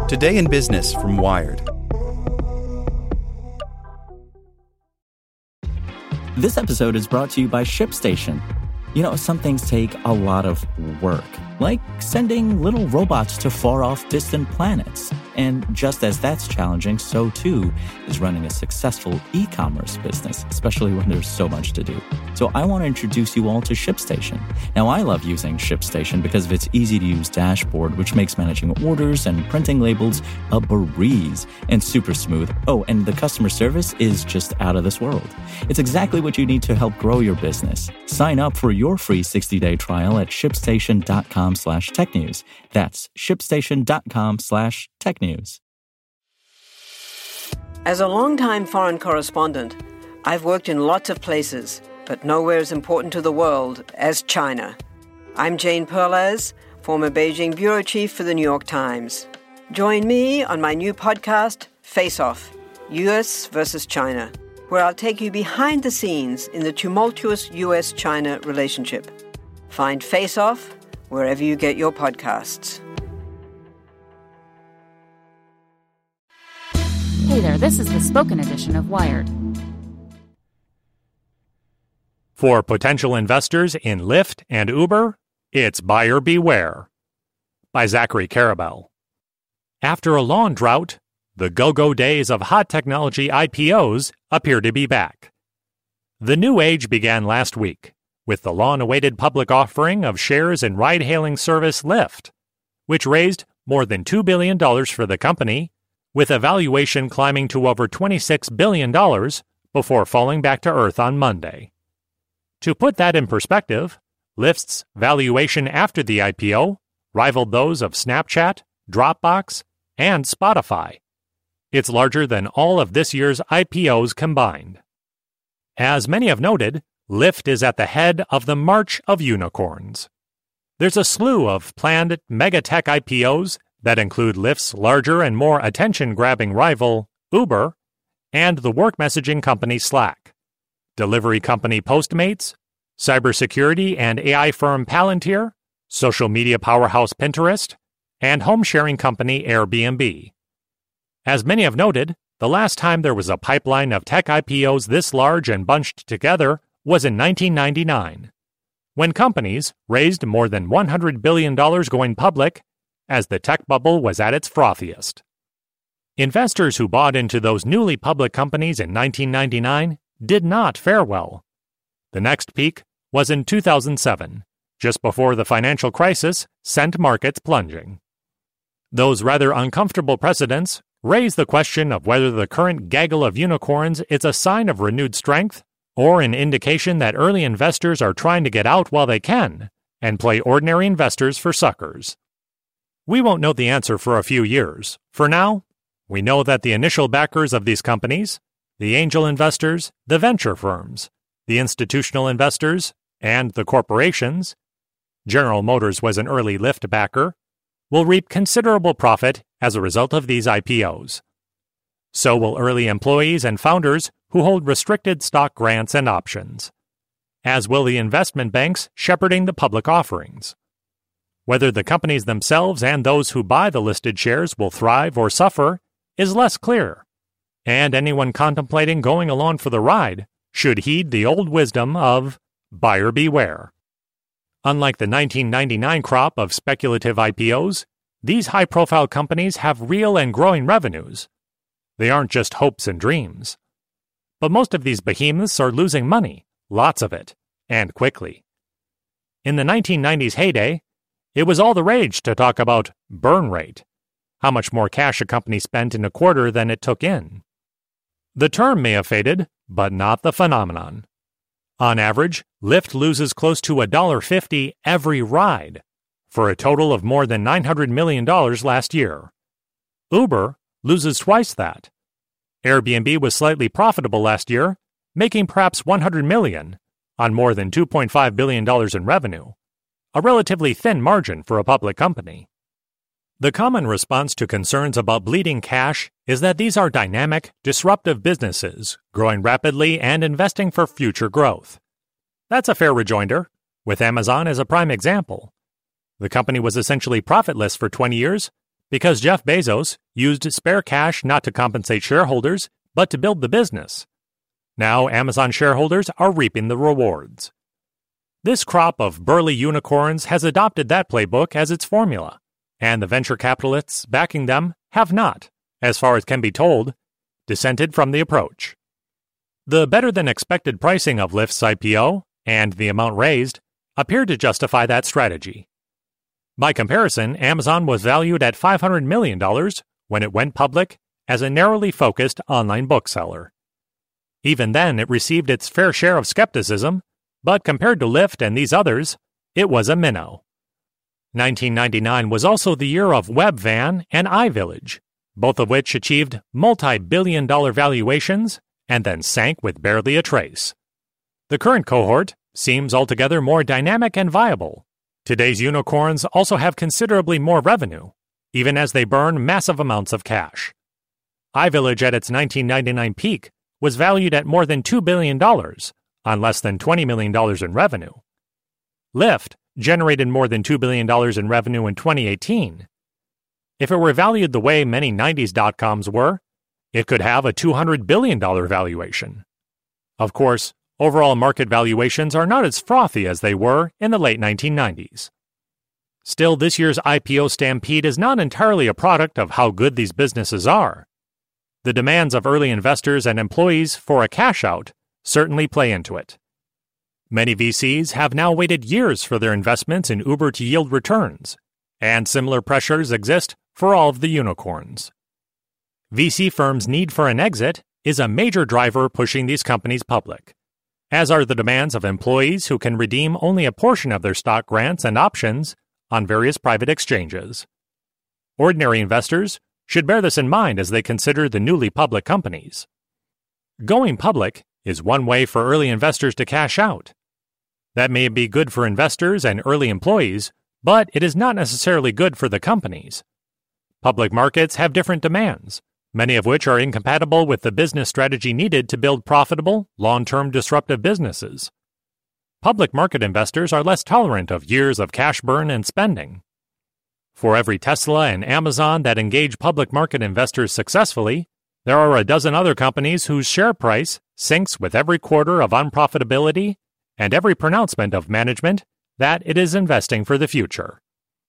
Today in Business from Wired. This episode is brought to you by ShipStation. You know, some things take a lot of work, like sending little robots to far-off distant planets. And just as that's challenging, so too is running a successful e-commerce business, especially when there's so much to do. So I want to introduce you all to ShipStation. Now, I love using ShipStation because of its easy-to-use dashboard, which makes managing orders and printing labels a breeze and super smooth. Oh, and the customer service is just out of this world. It's exactly what you need to help grow your business. Sign up for your free 60-day trial at shipstation.com/technews. That's shipstation.com/technews. As a longtime foreign correspondent, I've worked in lots of places, but nowhere as important to the world as China. I'm Jane Perlez, former Beijing bureau chief for the New York Times. Join me on my new podcast, Face Off, U.S. versus China, where I'll take you behind the scenes in the tumultuous U.S.-China relationship. Find Face Off wherever you get your podcasts. Hey there, this is the spoken edition of Wired. For potential investors in Lyft and Uber, it's buyer beware. By Zachary Karabell. After a long drought, the go-go days of hot technology IPOs appear to be back. The new age began last week with the long-awaited public offering of shares in ride-hailing service Lyft, which raised more than $2 billion for the company, with a valuation climbing to over $26 billion before falling back to earth on Monday. To put that in perspective, Lyft's valuation after the IPO rivaled those of Snapchat, Dropbox, and Spotify. It's larger than all of this year's IPOs combined. As many have noted, Lyft is at the head of the march of unicorns. There's a slew of planned megatech IPOs that include Lyft's larger and more attention-grabbing rival, Uber, and the work messaging company Slack, delivery company Postmates, cybersecurity and AI firm Palantir, social media powerhouse Pinterest, and home-sharing company Airbnb. As many have noted, the last time there was a pipeline of tech IPOs this large and bunched together was in 1999, when companies raised more than $100 billion going public as the tech bubble was at its frothiest. Investors who bought into those newly public companies in 1999 did not fare well. The next peak was in 2007, just before the financial crisis sent markets plunging. Those rather uncomfortable precedents raise the question of whether the current gaggle of unicorns is a sign of renewed strength or an indication that early investors are trying to get out while they can and play ordinary investors for suckers. We won't know the answer for a few years. For now, we know that the initial backers of these companies, the angel investors, the venture firms, the institutional investors, and the corporations, General Motors was an early Lyft backer, will reap considerable profit as a result of these IPOs. So will early employees and founders who hold restricted stock grants and options, as will the investment banks shepherding the public offerings. Whether the companies themselves and those who buy the listed shares will thrive or suffer is less clear, and anyone contemplating going along for the ride should heed the old wisdom of buyer beware. Unlike the 1999 crop of speculative IPOs, these high-profile companies have real and growing revenues. They aren't just hopes and dreams. But most of these behemoths are losing money, lots of it, and quickly. In the 1990s heyday, it was all the rage to talk about burn rate, how much more cash a company spent in a quarter than it took in. The term may have faded, but not the phenomenon. On average, Lyft loses close to $1.50 every ride, for a total of more than $900 million last year. Uber loses twice that. Airbnb was slightly profitable last year, making perhaps $100 million on more than $2.5 billion in revenue, a relatively thin margin for a public company. The common response to concerns about bleeding cash is that these are dynamic, disruptive businesses, growing rapidly and investing for future growth. That's a fair rejoinder, with Amazon as a prime example. The company was essentially profitless for 20 years, because Jeff Bezos used spare cash not to compensate shareholders, but to build the business. Now Amazon shareholders are reaping the rewards. This crop of burly unicorns has adopted that playbook as its formula, and the venture capitalists backing them have not, as far as can be told, dissented from the approach. The better-than-expected pricing of Lyft's IPO and the amount raised appeared to justify that strategy. By comparison, Amazon was valued at $500 million when it went public as a narrowly focused online bookseller. Even then, it received its fair share of skepticism, but compared to Lyft and these others, it was a minnow. 1999 was also the year of Webvan and iVillage, both of which achieved multi-billion-dollar valuations and then sank with barely a trace. The current cohort seems altogether more dynamic and viable. Today's unicorns also have considerably more revenue, even as they burn massive amounts of cash. iVillage at its 1999 peak was valued at more than $2 billion on less than $20 million in revenue. Lyft generated more than $2 billion in revenue in 2018. If it were valued the way many 90s dot-coms were, it could have a $200 billion valuation. Of course, overall market valuations are not as frothy as they were in the late 1990s. Still, this year's IPO stampede is not entirely a product of how good these businesses are. The demands of early investors and employees for a cash-out certainly play into it. Many VCs have now waited years for their investments in Uber to yield returns, and similar pressures exist for all of the unicorns. VC firms' need for an exit is a major driver pushing these companies public, as are the demands of employees who can redeem only a portion of their stock grants and options on various private exchanges. Ordinary investors should bear this in mind as they consider the newly public companies. Going public is one way for early investors to cash out. That may be good for investors and early employees, but it is not necessarily good for the companies. Public markets have different demands, many of which are incompatible with the business strategy needed to build profitable, long-term disruptive businesses. Public market investors are less tolerant of years of cash burn and spending. For every Tesla and Amazon that engage public market investors successfully, there are a dozen other companies whose share price sinks with every quarter of unprofitability and every pronouncement of management that it is investing for the future.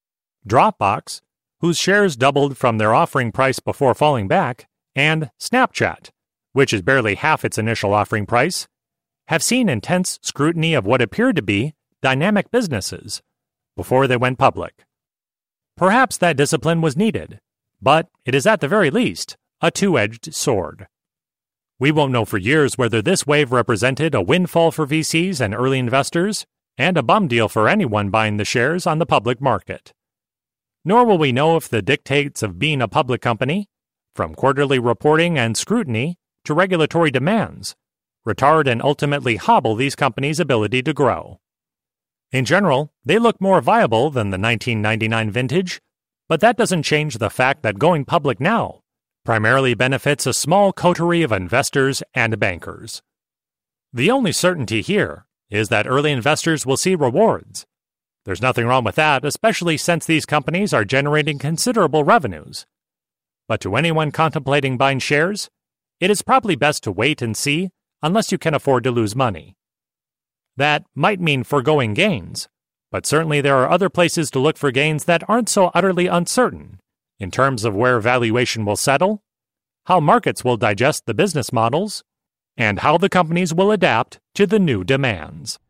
Dropbox, whose shares doubled from their offering price before falling back, and Snapchat, which is barely half its initial offering price, have seen intense scrutiny of what appeared to be dynamic businesses before they went public. Perhaps that discipline was needed, but it is at the very least a two-edged sword. We won't know for years whether this wave represented a windfall for VCs and early investors and a bum deal for anyone buying the shares on the public market. Nor will we know if the dictates of being a public company, from quarterly reporting and scrutiny to regulatory demands, retard and ultimately hobble these companies' ability to grow. In general, they look more viable than the 1999 vintage, but that doesn't change the fact that going public now primarily benefits a small coterie of investors and bankers. The only certainty here is that early investors will see rewards. There's nothing wrong with that, especially since these companies are generating considerable revenues. But to anyone contemplating buying shares, it is probably best to wait and see unless you can afford to lose money. That might mean foregoing gains, but certainly there are other places to look for gains that aren't so utterly uncertain in terms of where valuation will settle, how markets will digest the business models, and how the companies will adapt to the new demands.